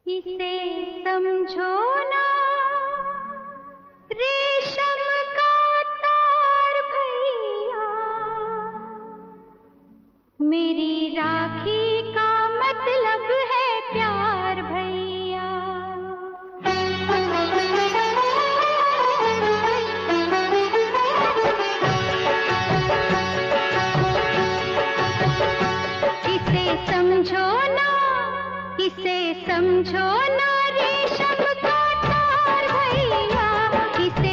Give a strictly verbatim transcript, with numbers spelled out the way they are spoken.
इसे समझो ना रेशम का तार भैया, मेरी राखी का मतलब है प्यार भैया। इसे समझो ना, इसे समझो ना